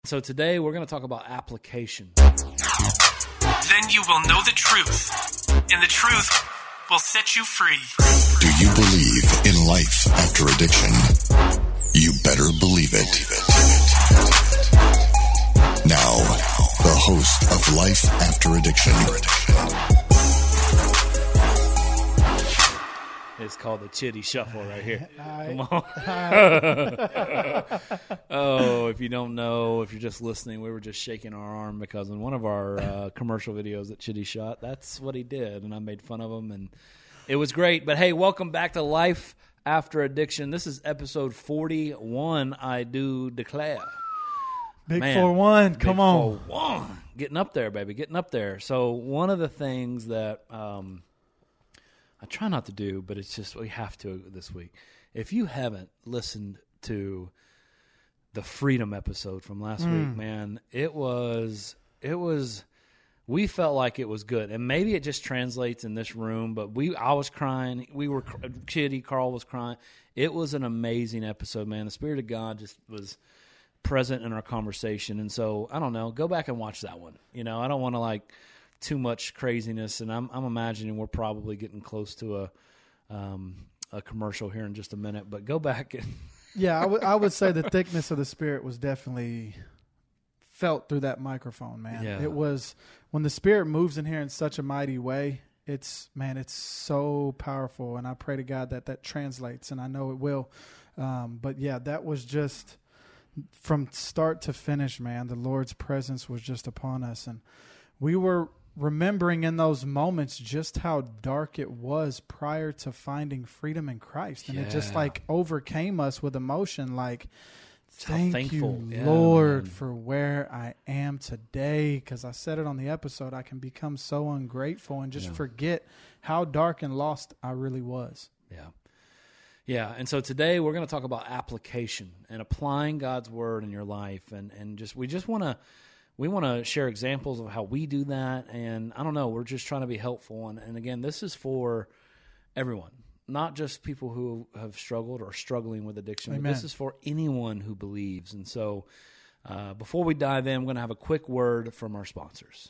So today we're going to talk about application. Then you will know the truth, and the truth will set you free. Do you believe in life after addiction? You better believe it. Now, the host of Life After Addiction. It's called the Chitty Shuffle right here. Come on. Oh, if you don't know, if you're just listening, we were just shaking our arm because in one of our commercial videos that Chitty shot, that's what he did, and I made fun of him, and it was great. But hey, welcome back to Life After Addiction. This is episode 41, I do declare. Big 4-1, come on. 4-1. Getting up there, baby, getting up there. So one of the things that I try not to do, but it's just we have to this week. If you haven't listened to the Freedom episode from last week, man, it was we felt like it was good. And maybe it just translates in this room, but I was crying. We were Chitty, Carl was crying. It was an amazing episode, man. The Spirit of God just was present in our conversation. And so, I don't know, go back and watch that one. You know, I don't want to too much craziness, and I'm imagining we're probably getting close to a commercial here in just a minute. But go back and yeah, I would say the thickness of the Spirit was definitely felt through that microphone, man. Yeah. It was when the Spirit moves in here in such a mighty way. It's so powerful, and I pray to God that translates, and I know it will. But yeah, that was just from start to finish, man. The Lord's presence was just upon us, and we were remembering in those moments just how dark it was prior to finding freedom in Christ. And it just overcame us with emotion. Thank you, Lord, for where I am today. Because I said it on the episode, I can become so ungrateful and just forget how dark and lost I really was. Yeah. Yeah. And so today we're going to talk about application and applying God's word in your life. And we want to share examples of how we do that, and I don't know, we're just trying to be helpful. And again, this is for everyone, not just people who have struggled or struggling with addiction, Amen. But this is for anyone who believes. And so before we dive in, I'm going to have a quick word from our sponsors.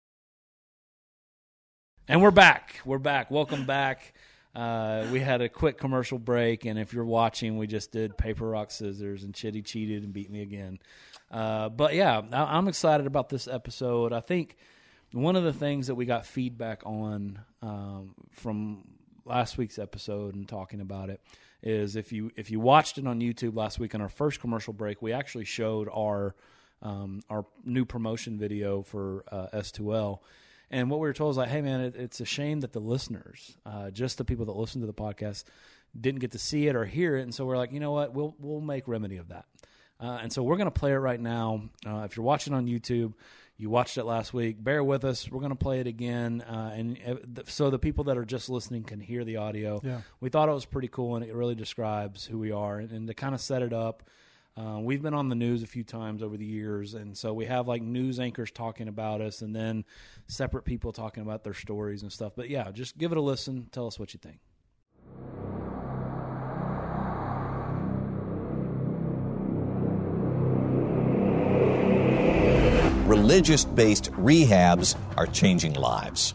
And we're back. Welcome back. We had a quick commercial break, and if you're watching, we just did paper, rock, scissors, and Chitty cheated and beat me again. But yeah, I'm excited about this episode. I think one of the things that we got feedback on from last week's episode and talking about it is if you watched it on YouTube last week on our first commercial break, we actually showed our new promotion video for S2L. And what we were told is hey man, it's a shame that the listeners, just the people that listen to the podcast, didn't get to see it or hear it. And so we're like, you know what, we'll make remedy of that. And so we're going to play it right now. If you're watching on YouTube, you watched it last week, bear with us. We're going to play it again. So the people that are just listening can hear the audio. Yeah. We thought it was pretty cool, and it really describes who we are. And to kind of set it up, we've been on the news a few times over the years, and so we have news anchors talking about us and then separate people talking about their stories and stuff. But yeah, just give it a listen. Tell us what you think. Religious-based rehabs are changing lives.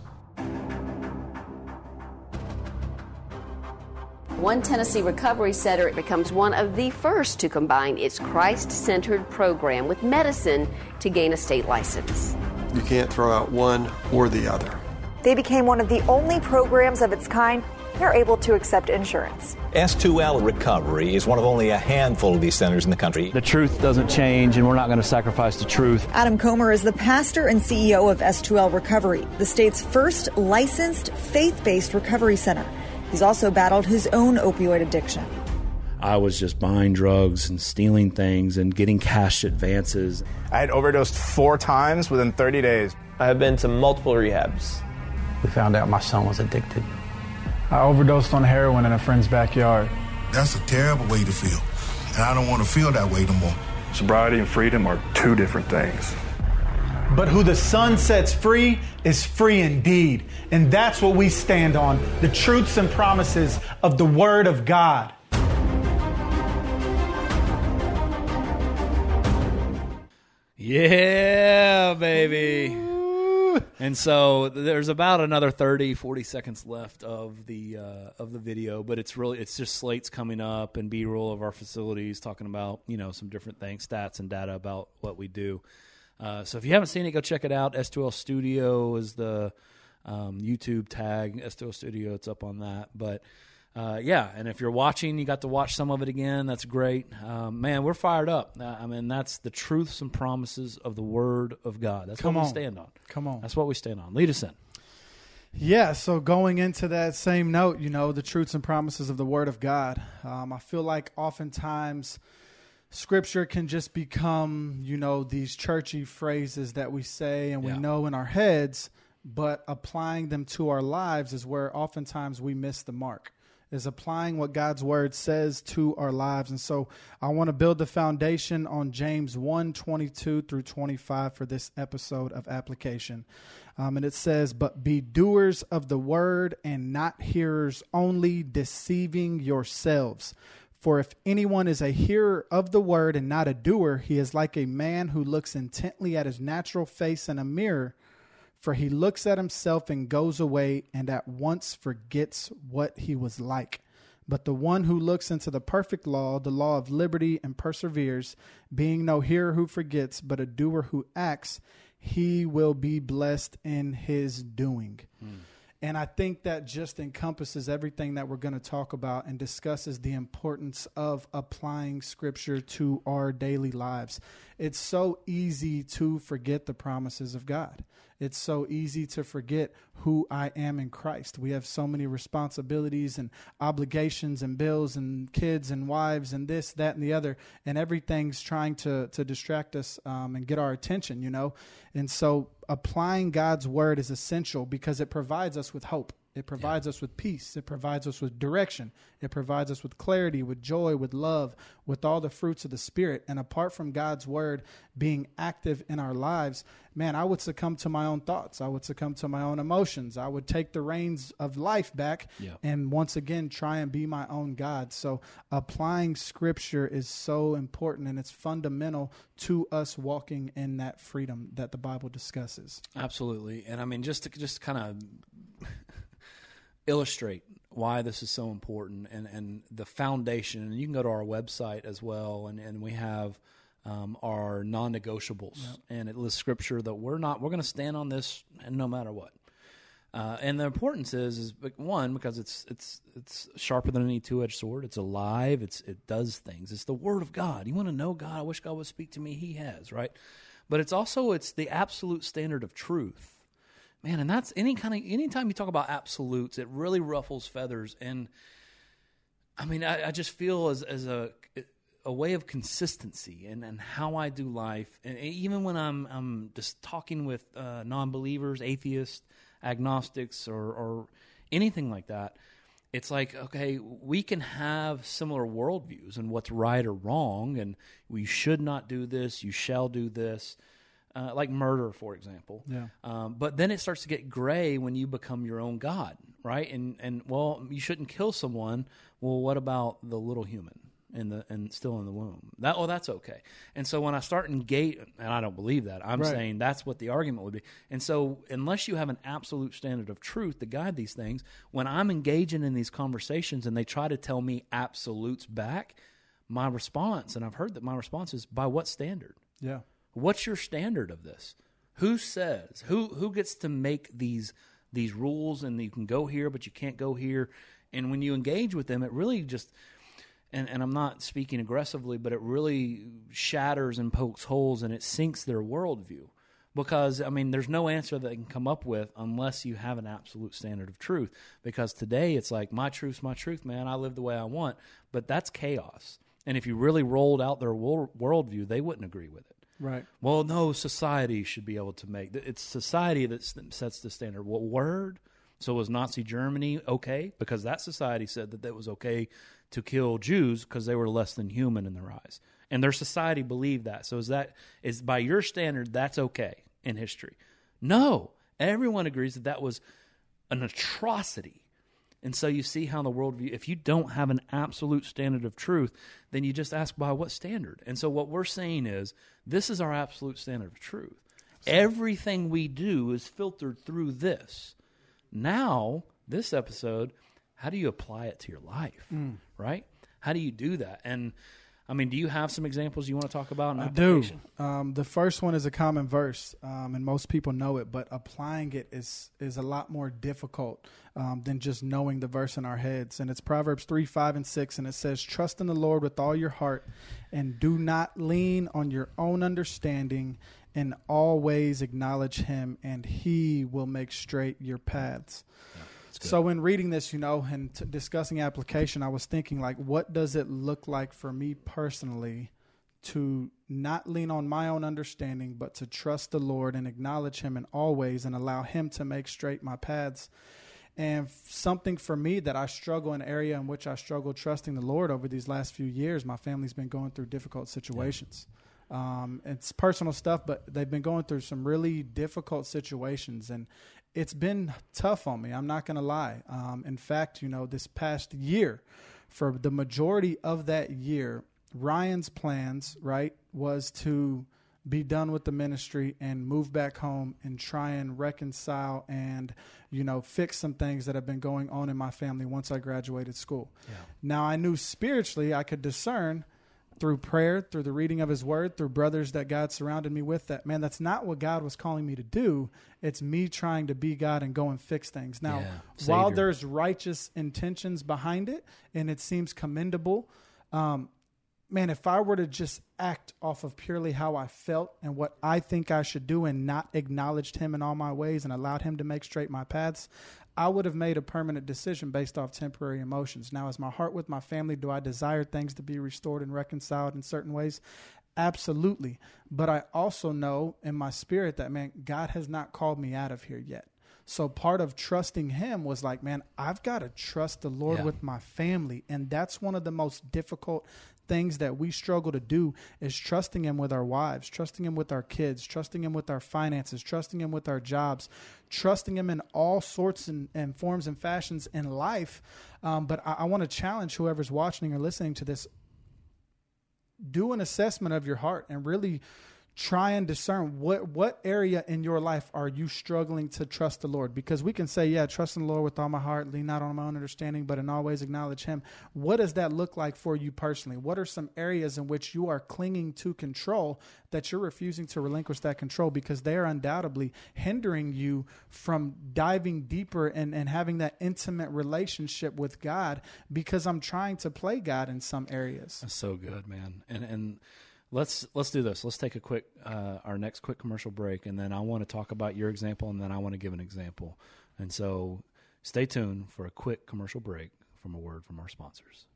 One Tennessee Recovery Center becomes one of the first to combine its Christ-centered program with medicine to gain a state license. You can't throw out one or the other. They became one of the only programs of its kind. They're able to accept insurance. S2L Recovery is one of only a handful of these centers in the country. The truth doesn't change, and we're not going to sacrifice the truth. Adam Comer is the pastor and CEO of S2L Recovery, the state's first licensed faith-based recovery center. He's also battled his own opioid addiction. I was just buying drugs and stealing things and getting cash advances. I had overdosed 4 times within 30 days. I have been to multiple rehabs. We found out my son was addicted. I overdosed on heroin in a friend's backyard. That's a terrible way to feel, and I don't want to feel that way no more. Sobriety and freedom are 2 different things. But who the Son sets free is free indeed. And that's what we stand on, the truths and promises of the Word of God. Yeah, baby. And so there's about another 30, 40 seconds left of the video, but it's just slates coming up and B-roll of our facilities talking about, some different things, stats and data about what we do. So if you haven't seen it, go check it out. S2L Studio is the YouTube tag. S2L Studio, it's up on that. But and if you're watching, you got to watch some of it again. That's great. Man, we're fired up. That's the truths and promises of the Word of God. That's what we stand on. Come on. That's what we stand on. Lead us in. Yeah, so going into that same note, the truths and promises of the Word of God, I feel like oftentimes Scripture can just become, these churchy phrases that we say and we know in our heads, but applying them to our lives is where oftentimes we miss the mark, is applying what God's Word says to our lives. And so I want to build the foundation on James 1:22 through 25 for this episode of application. And it says, "But be doers of the word and not hearers only, deceiving yourselves. For if anyone is a hearer of the word and not a doer, he is like a man who looks intently at his natural face in a mirror. For he looks at himself and goes away and at once forgets what he was like. But the one who looks into the perfect law, the law of liberty, and perseveres, being no hearer who forgets, but a doer who acts, he will be blessed in his doing." And I think that just encompasses everything that we're going to talk about and discusses the importance of applying Scripture to our daily lives. It's so easy to forget the promises of God. It's so easy to forget who I am in Christ. We have so many responsibilities and obligations and bills and kids and wives and this, that, and the other, and everything's trying to distract us and get our attention, And so applying God's word is essential because it provides us with hope. It provides us with peace. It provides us with direction. It provides us with clarity, with joy, with love, with all the fruits of the Spirit. And apart from God's word being active in our lives, man, I would succumb to my own thoughts. I would succumb to my own emotions. I would take the reins of life back and once again try and be my own God. So applying Scripture is so important, and it's fundamental to us walking in that freedom that the Bible discusses. Absolutely. And just to kind of illustrate why this is so important and the foundation, and you can go to our website as well, and we have our non-negotiables, and it lists Scripture that we're going to stand on this and no matter what. And the importance is one, because it's sharper than any two-edged sword. It's alive. It does things. It's the Word of God. You want to know God? I wish God would speak to me. He has, right? But it's the absolute standard of truth. Man, and that's anytime you talk about absolutes, it really ruffles feathers. And I just feel as a way of consistency and how I do life. And even when I'm just talking with non-believers, atheists, agnostics, or anything like that, it's like, okay, we can have similar worldviews and what's right or wrong, and we should not do this, you shall do this. Like murder, for example. Yeah. But then it starts to get gray when you become your own God, right? And you shouldn't kill someone. Well, what about the little human and still in the womb? That's okay. And so when I start engaging, and I don't believe that, I'm saying that's what the argument would be. And so unless you have an absolute standard of truth to guide these things, when I'm engaging in these conversations and they try to tell me absolutes back, my response, and I've heard that my response is, by what standard? Yeah. What's your standard of this? Who says? Who gets to make these rules, and you can go here, but you can't go here? And when you engage with them, it really just, and I'm not speaking aggressively, but it really shatters and pokes holes, and it sinks their worldview. Because, there's no answer that they can come up with unless you have an absolute standard of truth. Because today it's like, my truth's my truth, man. I live the way I want. But that's chaos. And if you really rolled out their worldview, they wouldn't agree with it. Right. Well, no, society should be able to make. It's society that sets the standard. What word? So was Nazi Germany okay? Because that society said that it was okay to kill Jews because they were less than human in their eyes. And their society believed that. So is by your standard, that's okay in history? No. Everyone agrees that was an atrocity. And so you see how the worldview, if you don't have an absolute standard of truth, then you just ask by what standard? And so what we're saying is, this is our absolute standard of truth. Everything we do is filtered through this. Now, this episode, how do you apply it to your life, right? How do you do that? And, I mean, do you have some examples you want to talk about? I do. The first one is a common verse, and most people know it, but applying it is a lot more difficult than just knowing the verse in our heads. And it's Proverbs 3, 5, and 6, and it says, trust in the Lord with all your heart, and do not lean on your own understanding, and always acknowledge him, and he will make straight your paths. Yeah. So when reading this, and discussing application, I was thinking, like, what does it look like for me personally to not lean on my own understanding, but to trust the Lord and acknowledge him in all ways and allow him to make straight my paths? And something for me that I struggle, an area in which I struggle trusting the Lord over these last few years, my family's been going through difficult situations. It's personal stuff, but they've been going through some really difficult situations, and it's been tough on me. I'm not going to lie. In fact, this past year, for the majority of that year, Ryan's plans, right, was to be done with the ministry and move back home and try and reconcile and, fix some things that have been going on in my family once I graduated school. Yeah. Now, I knew spiritually I could discern through prayer, through the reading of his word, through brothers that God surrounded me with, that, man, that's not what God was calling me to do. It's me trying to be God and go and fix things. Now, while there's righteous intentions behind it and it seems commendable, man, if I were to just act off of purely how I felt and what I think I should do and not acknowledged him in all my ways and allowed him to make straight my paths, I would have made a permanent decision based off temporary emotions. Now, is my heart with my family? Do I desire things to be restored and reconciled in certain ways? Absolutely. But I also know in my spirit that, man, God has not called me out of here yet. So part of trusting him was like, man, I've got to trust the Lord with my family. And that's one of the most difficult things that we struggle to do, is trusting him with our wives, trusting him with our kids, trusting him with our finances, trusting him with our jobs, trusting him in all sorts and forms and fashions in life. But I want to challenge whoever's watching or listening to this, do an assessment of your heart and really try and discern what area in your life are you struggling to trust the Lord? Because we can say, trust in the Lord with all my heart, lean not on my own understanding, but in all ways acknowledge him. What does that look like for you personally? What are some areas in which you are clinging to control that you're refusing to relinquish that control because they are undoubtedly hindering you from diving deeper and having that intimate relationship with God, because I'm trying to play God in some areas? That's so good, man. And Let's do this. Let's take our next quick commercial break, and then I want to talk about your example, and then I want to give an example. And so stay tuned for a quick commercial break from a word from our sponsors.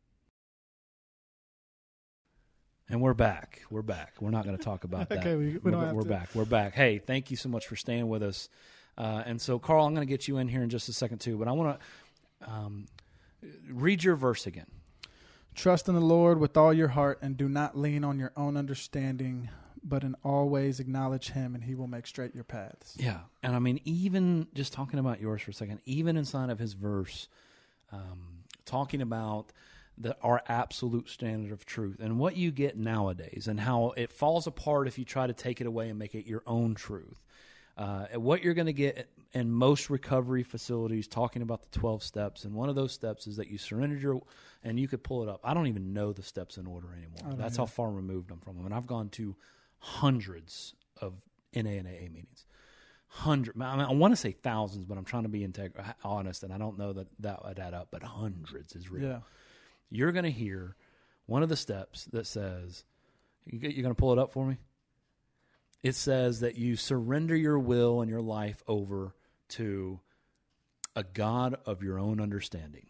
And we're back. We're not going to talk about that. Okay, we don't have to. We're back. We're back. Hey, thank you so much for staying with us. And so, Carl, I'm going to get you in here in just a second too, but I want to read your verse again. Trust in the Lord with all your heart and do not lean on your own understanding, but in all ways acknowledge him and he will make straight your paths. Yeah. And I mean, even just talking about yours for a second, even inside of his verse, talking about our absolute standard of truth and what you get nowadays and how it falls apart if you try to take it away and make it your own truth. What you're going to get in most recovery facilities, talking about the 12 steps, and one of those steps is that you surrendered and you could pull it up. I don't even know the steps in order anymore. That's how far removed I'm from them. And I've gone to hundreds of NA and AA meetings. I want to say thousands, but I'm trying to be honest, and I don't know that would add up, but hundreds is real. Yeah. You're going to hear one of the steps that says, you're going to pull it up for me? It says that you surrender your will and your life over to a God of your own understanding.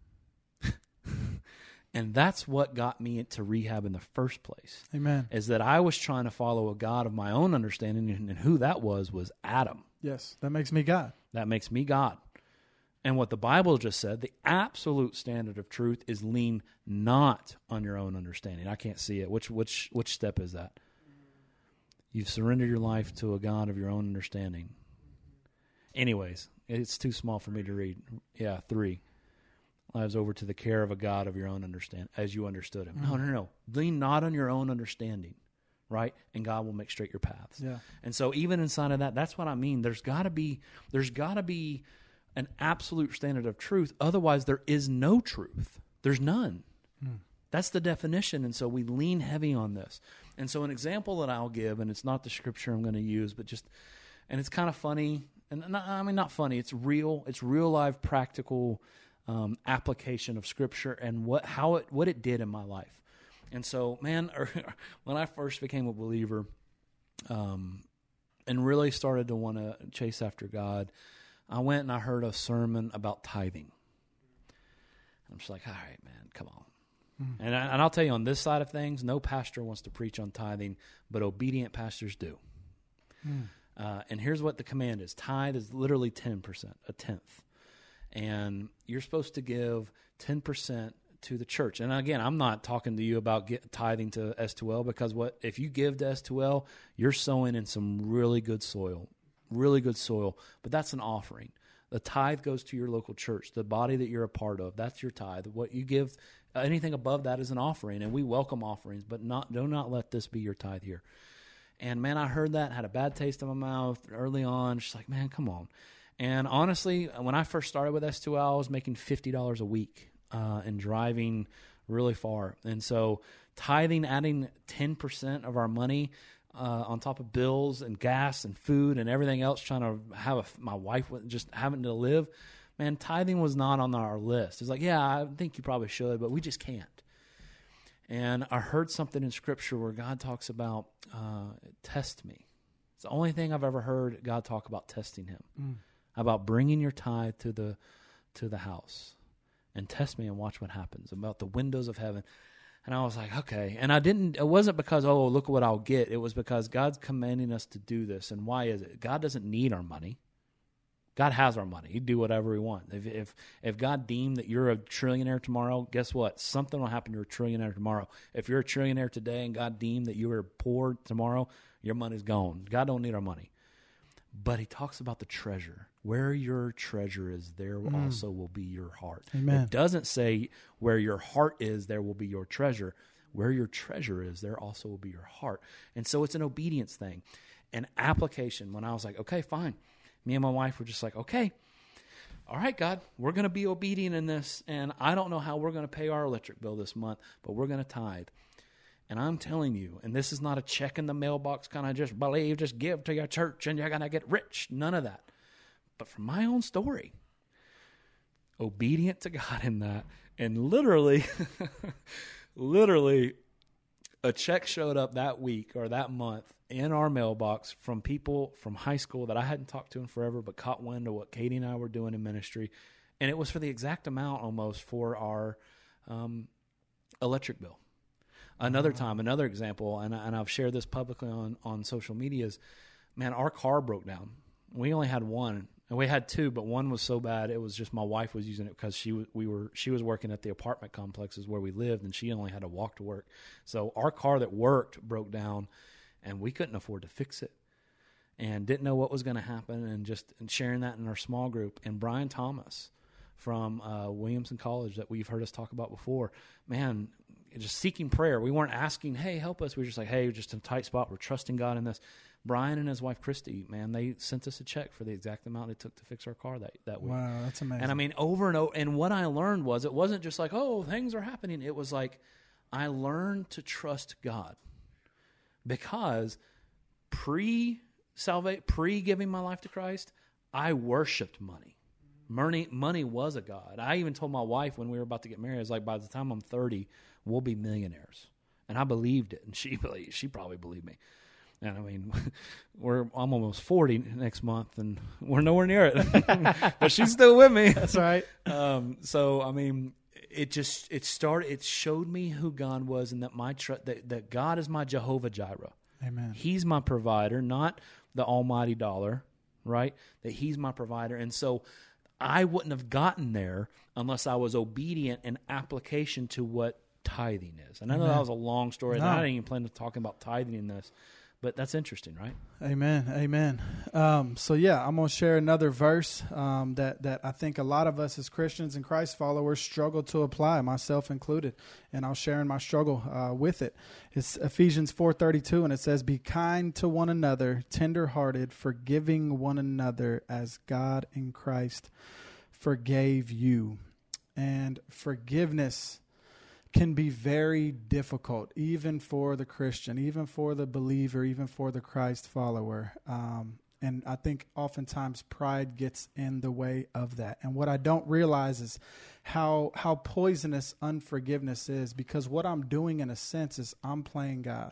And that's what got me into rehab in the first place. Amen. Is that I was trying to follow a God of my own understanding, and who that was Adam. Yes, that makes me God. That makes me God. And what the Bible just said, the absolute standard of truth is lean not on your own understanding. I can't see it. Which step is that? You've surrendered your life to a God of your own understanding. Anyways, it's too small for me to read. Yeah, 3. lives over to the care of a God of your own understand as you understood him. No. Lean not on your own understanding, right? And God will make straight your paths. Yeah. And so even inside of that, that's what I mean. There's got to be an absolute standard of truth. Otherwise, there is no truth. There's none. That's the definition. And so we lean heavy on this. And so an example that I'll give, and it's not the scripture I'm going to use, but and it's kind of funny. And not funny. It's real. It's real life, practical application of scripture and what it did in my life. And so, man, when I first became a believer, and really started to want to chase after God, I went and I heard a sermon about tithing. I'm just like, all right, man, come on. And I'll tell you, on this side of things, no pastor wants to preach on tithing, but obedient pastors do. And here's what the command is. Tithe is literally 10%, a tenth. And you're supposed to give 10% to the church. And again, I'm not talking to you about tithing to S2L, because if you give to S2L, you're sowing in some really good soil, but that's an offering. The tithe goes to your local church, the body that you're a part of. That's your tithe. What you give, anything above that is an offering, and we welcome offerings, but do not let this be your tithe here. And man, I heard that, had a bad taste in my mouth early on. Just like, man, come on. And honestly, when I first started with S2L, I was making $50 a week and driving really far. And so tithing, adding 10% of our money on top of bills and gas and food and everything else, trying to have my wife just having to live, man, tithing was not on our list. It's like, yeah, I think you probably should, but we just can't. And I heard something in Scripture where God talks about, test me. It's the only thing I've ever heard God talk about testing him, about bringing your tithe to the house and test me and watch what happens, about the windows of heaven. And I was like, okay. And it wasn't because, oh, look at what I'll get. It was because God's commanding us to do this. And why is it? God doesn't need our money. God has our money. He'd do whatever he wants. If God deemed that you're a trillionaire tomorrow, guess what? Something will happen to a trillionaire tomorrow. If you're a trillionaire today and God deemed that you were poor tomorrow, your money's gone. God don't need our money. But he talks about the treasure. Where your treasure is, there also will be your heart. Amen. It doesn't say where your heart is, there will be your treasure. Where your treasure is, there also will be your heart. And so it's an obedience thing. An application. When I was like, okay, fine. Me and my wife were just like, okay, all right, God, we're going to be obedient in this. And I don't know how we're going to pay our electric bill this month, but we're going to tithe. And I'm telling you, and this is not a check in the mailbox kind of just believe, just give to your church and you're going to get rich. None of that. But from my own story, obedient to God in that. And literally, a check showed up that week or that month in our mailbox from people from high school that I hadn't talked to in forever, but caught wind of what Katie and I were doing in ministry. And it was for the exact amount almost for our electric bill. Another time, another example, and I've shared this publicly on social media is, man, our car broke down. We only had one, and we had two, but one was so bad it was just my wife was using it because she was working at the apartment complexes where we lived, and she only had to walk to work. So our car that worked broke down, and we couldn't afford to fix it, and didn't know what was going to happen, and sharing that in our small group. And Brian Thomas from Williamson College that we've heard us talk about before, man, just seeking prayer. We weren't asking, hey, help us. We were just like, hey, we're just in a tight spot. We're trusting God in this. Brian and his wife, Christy, man, they sent us a check for the exact amount it took to fix our car that week. Wow, that's amazing. And I mean, over and over. And what I learned was it wasn't just like, oh, things are happening. It was like I learned to trust God because pre-giving my life to Christ, I worshiped money. Money was a god. I even told my wife when we were about to get married, I was like, by the time I'm 30, we'll be millionaires. And I believed it, and she probably believed me. And I mean, I'm almost 40 next month, and we're nowhere near it. But she's still with me. That's right. So I mean, it showed me who God was, and that that God is my Jehovah Jireh. Amen. He's my provider, not the almighty dollar, right? That He's my provider, and so I wouldn't have gotten there unless I was obedient in application to what tithing is. And I know that was a long story. No. I didn't even plan on talking about tithing in this. But that's interesting, right? Amen. Amen. So yeah, I'm going to share another verse that I think a lot of us as Christians and Christ followers struggle to apply, myself included. And I'll share in my struggle with it. It's Ephesians 4:32, and it says, "Be kind to one another, tender-hearted, forgiving one another as God in Christ forgave you." And forgiveness can be very difficult, even for the Christian, even for the believer, even for the Christ follower. And I think oftentimes pride gets in the way of that. And what I don't realize is how poisonous unforgiveness is, because what I'm doing in a sense is I'm playing God.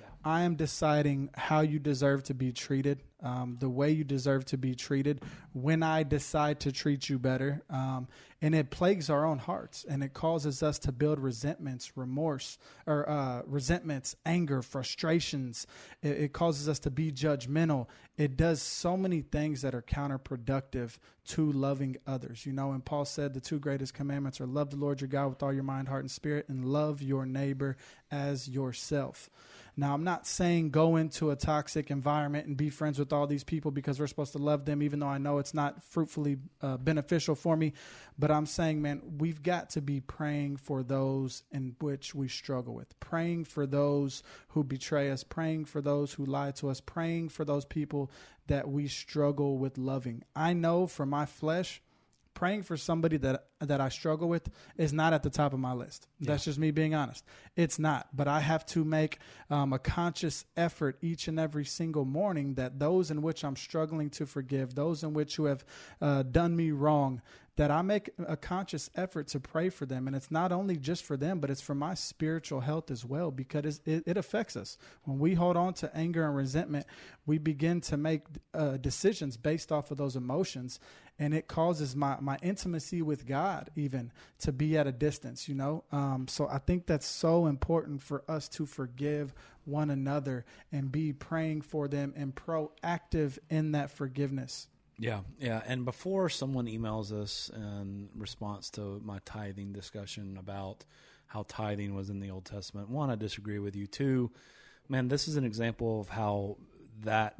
I am deciding how you deserve to be treated, the way you deserve to be treated, when I decide to treat you better. And it plagues our own hearts, and it causes us to build resentments, remorse, or resentments, anger, frustrations. It causes us to be judgmental. It does so many things that are counterproductive to loving others. You know, and Paul said the two greatest commandments are love the Lord your God with all your mind, heart, and spirit, and love your neighbor as yourself. Now, I'm not saying go into a toxic environment and be friends with all these people because we're supposed to love them, even though I know it's not fruitfully beneficial for me. But I'm saying, man, we've got to be praying for those in which we struggle with, praying for those who betray us, praying for those who lie to us, praying for those people that we struggle with loving. I know for my flesh, praying for somebody that I struggle with is not at the top of my list. That's just me being honest. It's not. But I have to make a conscious effort each and every single morning that those in which I'm struggling to forgive, those in which who have done me wrong, that I make a conscious effort to pray for them. And it's not only just for them, but it's for my spiritual health as well, because it affects us. When we hold on to anger and resentment, we begin to make decisions based off of those emotions. And it causes my intimacy with God even to be at a distance, you know. So I think that's so important for us to forgive one another and be praying for them and proactive in that forgiveness. Yeah. And before someone emails us in response to my tithing discussion about how tithing was in the Old Testament, one, I disagree with you. Two, man, this is an example of how that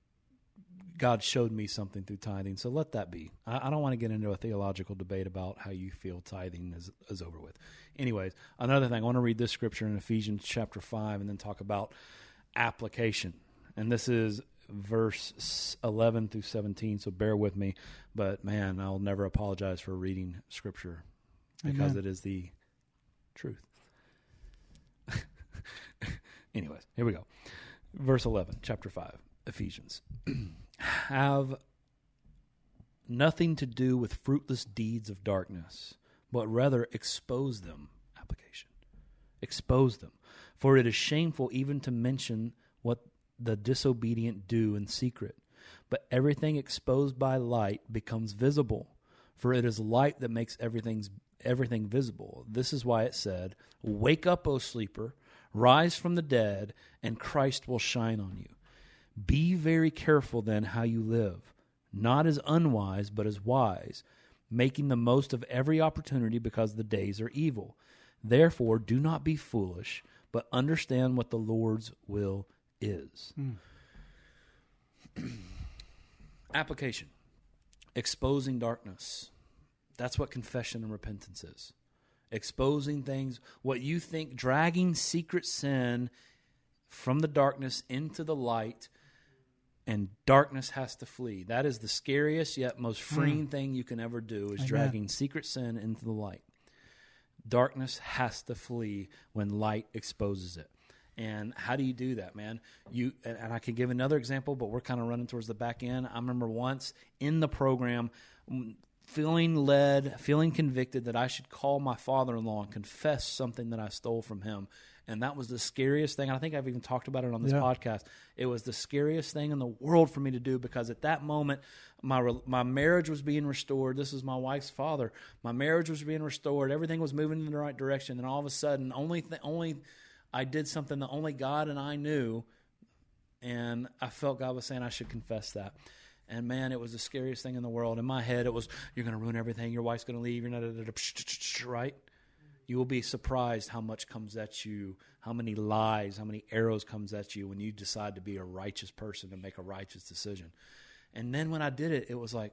God showed me something through tithing. So let that be. I don't want to get into a theological debate about how you feel tithing is over with. Anyways, another thing, I want to read this scripture in Ephesians chapter 5 and then talk about application. And this is verse 11 through 17, so bear with me. But, man, I'll never apologize for reading scripture because It is the truth. Anyways, here we go. Verse 11, chapter 5, Ephesians. Have nothing to do with fruitless deeds of darkness, but rather expose them. Application. Expose them. For it is shameful even to mention what the disobedient do in secret. But everything exposed by light becomes visible, for it is light that makes everything visible. This is why it said, "Wake up, O sleeper, rise from the dead, and Christ will shine on you. Be very careful then how you live, not as unwise, but as wise, making the most of every opportunity because the days are evil. Therefore, do not be foolish, but understand what the Lord's will is." Application. Exposing darkness. That's what confession and repentance is. Exposing things, what you think, dragging secret sin from the darkness into the light, and darkness has to flee. That is the scariest yet most freeing thing you can ever do, is dragging secret sin into the light. Darkness has to flee when light exposes it. And how do you do that, man? And I can give another example, but we're kind of running towards the back end. I remember once in the program feeling led, feeling convicted that I should call my father-in-law and confess something that I stole from him. And that was the scariest thing. I think I've even talked about it on this podcast. It was the scariest thing in the world for me to do, because at that moment, my marriage was being restored. This is my wife's father. My marriage was being restored. Everything was moving in the right direction. And all of a sudden, I did something that only God and I knew, and I felt God was saying I should confess that. And, man, it was the scariest thing in the world. In my head, it was, you're going to ruin everything. Your wife's going to leave. You're not, right? You will be surprised how much comes at you, how many lies, how many arrows comes at you when you decide to be a righteous person and make a righteous decision. And then when I did it, it was like,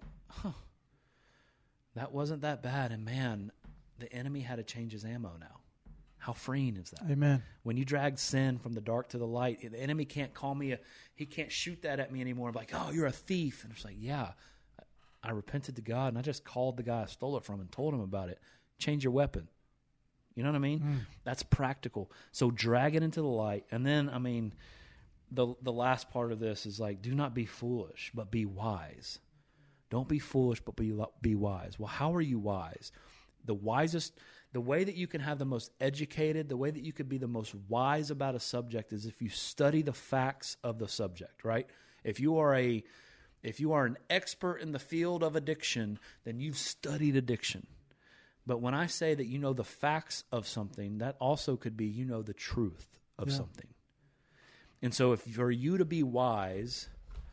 that wasn't that bad. And man, the enemy had to change his ammo now. How freeing is that? Amen. When you drag sin from the dark to the light, the enemy can't call me, he can't shoot that at me anymore. I'm like, oh, you're a thief. And it's like, yeah, I repented to God, and I just called the guy I stole it from and told him about it. Change your weapon. You know what I mean? That's practical. So drag it into the light. And then, I mean, the last part of this is like, do not be foolish, but be wise. Don't be foolish, but be wise. Well, how are you wise? The way that you can have the most educated, the way that you could be the most wise about a subject is if you study the facts of the subject, right? If you are an expert in the field of addiction, then you've studied addiction. But when I say that you know the facts of something, that also could be you know the truth of something. And so for you to be wise,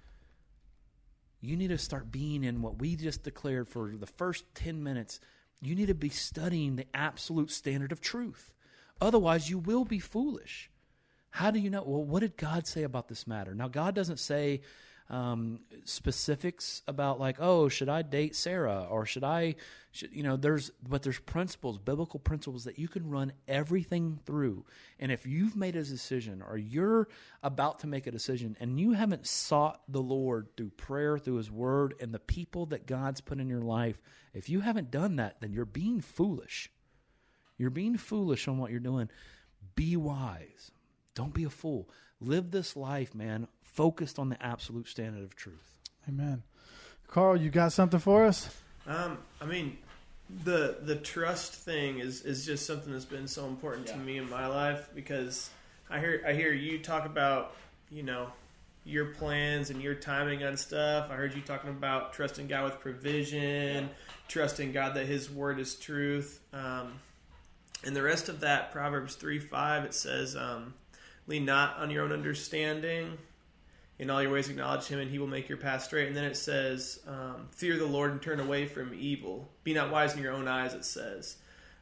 you need to start being in what we just declared for the first 10 minutes. You need to be studying the absolute standard of truth. Otherwise, you will be foolish. How do you know? Well, what did God say about this matter? Now, God doesn't say specifics about like, oh, should I date Sarah? Or there's principles, biblical principles that you can run everything through. And if you've made a decision or you're about to make a decision and you haven't sought the Lord through prayer, through his word, and the people that God's put in your life, if you haven't done that, then you're being foolish. You're being foolish on what you're doing. Be wise. Don't be a fool. Live this life, man, focused on the absolute standard of truth. Amen. Carl, you got something for us? I mean, the trust thing is just something that's been so important to me in my life, because I hear you talk about, your plans and your timing on stuff. I heard you talking about trusting God with provision, trusting God that his word is truth. And the rest of that, Proverbs 3:5, it says, lean not on your own understanding. In all your ways acknowledge him, and he will make your path straight. And then it says, fear the Lord and turn away from evil. Be not wise in your own eyes, it says.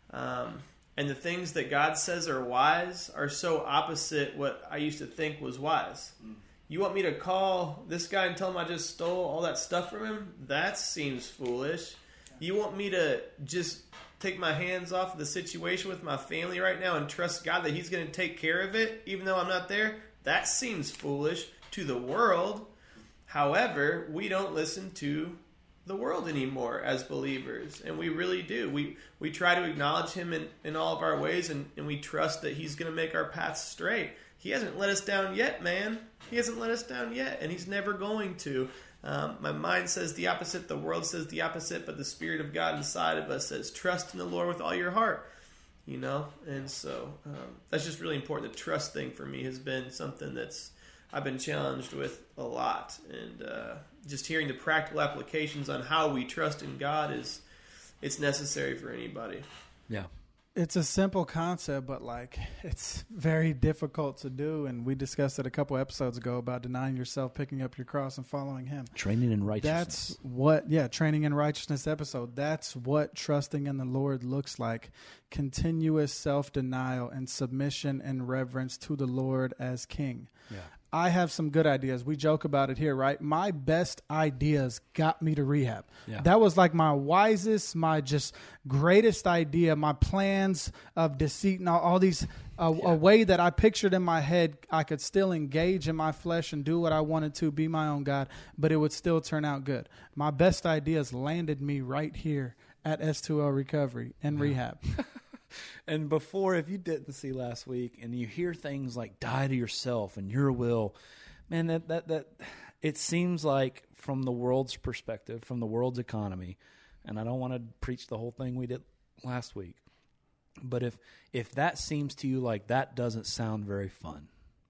And the things that God says are wise are so opposite what I used to think was wise. You want me to call this guy and tell him I just stole all that stuff from him? That seems foolish. You want me to just take my hands off of the situation with my family right now and trust God that he's going to take care of it even though I'm not there? That seems foolish to the world. However, we don't listen to the world anymore as believers, and we really do. We try to acknowledge him in all of our ways, and we trust that he's going to make our paths straight. He hasn't let us down yet, man. He hasn't let us down yet, and he's never going to. My mind says the opposite, the world says the opposite, but the Spirit of God inside of us says, trust in the Lord with all your heart. And so that's just really important. The trust thing for me has been something I've been challenged with a lot. And just hearing the practical applications on how we trust in God it's necessary for anybody. Yeah. It's a simple concept, but it's very difficult to do. And we discussed it a couple episodes ago about denying yourself, picking up your cross, and following him. Training in righteousness. Training in righteousness episode. That's what trusting in the Lord looks like. Continuous self-denial and submission and reverence to the Lord as King. Yeah. I have some good ideas. We joke about it here, right? My best ideas got me to rehab. Yeah. That was like my wisest, my just greatest idea, my plans of deceit and all these, a way that I pictured in my head, I could still engage in my flesh and do what I wanted to, be my own God, but it would still turn out good. My best ideas landed me right here at S2L Recovery and Rehab. And before, if you didn't see last week and you hear things like die to yourself and your will, man, that it seems like from the world's perspective, from the world's economy, and I don't want to preach the whole thing we did last week, but if that seems to you like that doesn't sound very fun,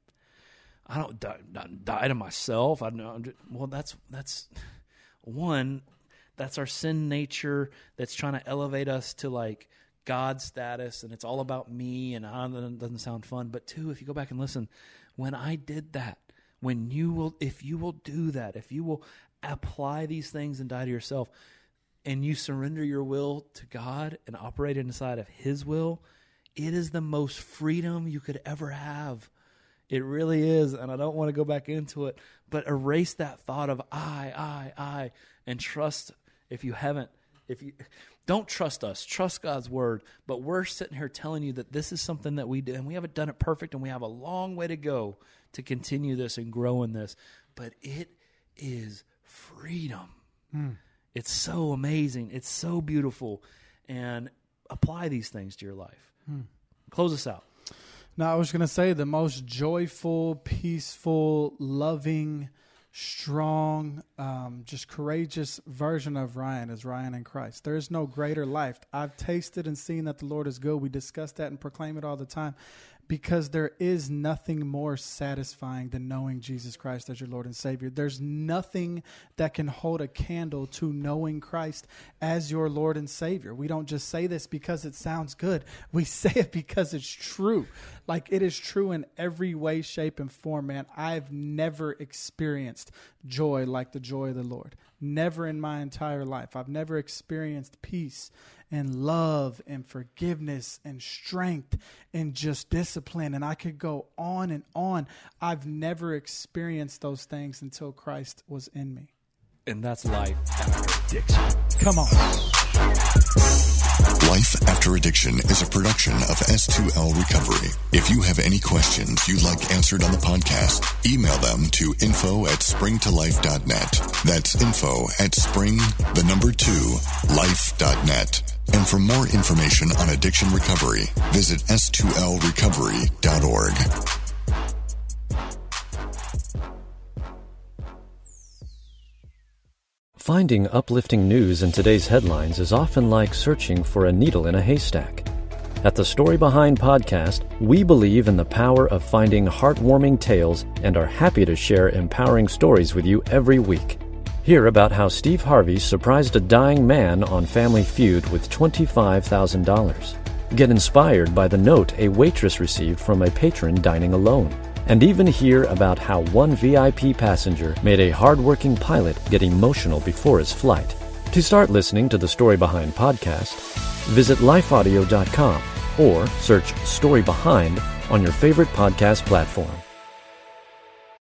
I don't die to myself. Well, that's one, that's our sin nature that's trying to elevate us to like God's status, and it's all about me, and it doesn't sound fun. But two, if you go back and listen, when I did that, if you will do that, if you will apply these things and die to yourself, and you surrender your will to God and operate inside of his will, It is the most freedom you could ever have. It really is, and I don't want to go back into it, but erase that thought of I, and trust. If you don't trust us, trust God's word, but we're sitting here telling you that this is something that we do, and we haven't done it perfect, and we have a long way to go to continue this and grow in this, but it is freedom. It's so amazing. It's so beautiful, and apply these things to your life. Close us out. Now, I was going to say the most joyful, peaceful, loving, strong, just courageous version of Ryan is Ryan in Christ. There is no greater life. I've tasted and seen that the Lord is good. We discuss that and proclaim it all the time, because there is nothing more satisfying than knowing Jesus Christ as your Lord and Savior. There's nothing that can hold a candle to knowing Christ as your Lord and Savior. We don't just say this because it sounds good. We say it because it's true. Like, it is true in every way, shape, and form, man. I've never experienced joy like the joy of the Lord. Never in my entire life. I've never experienced peace and love and forgiveness and strength and just discipline. And I could go on and on. I've never experienced those things until Christ was in me. And that's life after addiction. Come on. Life After Addiction is a production of S2L Recovery. If you have any questions you'd like answered on the podcast, email them to info@springtolife.net. That's info@spring2life.net. And for more information on addiction recovery, visit s2lrecovery.org. Finding uplifting news in today's headlines is often like searching for a needle in a haystack. At the Story Behind podcast, we believe in the power of finding heartwarming tales and are happy to share empowering stories with you every week. Hear about how Steve Harvey surprised a dying man on Family Feud with $25,000. Get inspired by the note a waitress received from a patron dining alone. And even hear about how one VIP passenger made a hard-working pilot get emotional before his flight. To start listening to the Story Behind podcast, visit lifeaudio.com or search Story Behind on your favorite podcast platform.